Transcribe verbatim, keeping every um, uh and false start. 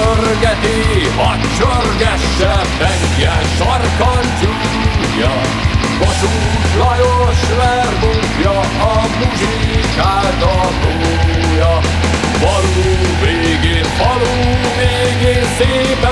csörgeti, a csörgesse Benjen sarkantyúja. Kossuth Lajos verbukja, a muzsikát a búja. Falu végén, falu végén szépen